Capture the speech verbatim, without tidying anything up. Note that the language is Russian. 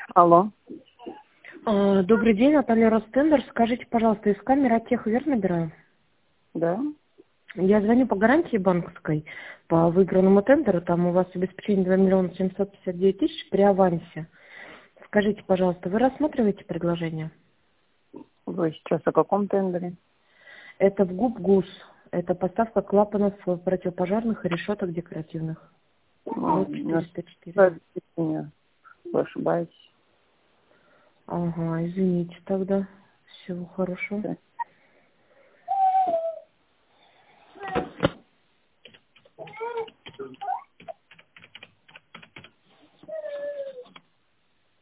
Алло. А, Добрый день, Наталья Ростендер. Скажите, пожалуйста, из камеры Атех верно набираю? Да. Я звоню по гарантии банковской, по выигранному тендеру. Там у вас обеспечение два миллиона семьсот пятьдесят девять тысяч при авансе. Скажите, пожалуйста, вы рассматриваете предложение? Вы сейчас о каком тендере? Это в ГУП ГУС. Это поставка клапанов противопожарных и решеток декоративных. Вот четыреста четыре. Вы ошибаетесь. Ага, извините тогда. Всего хорошего.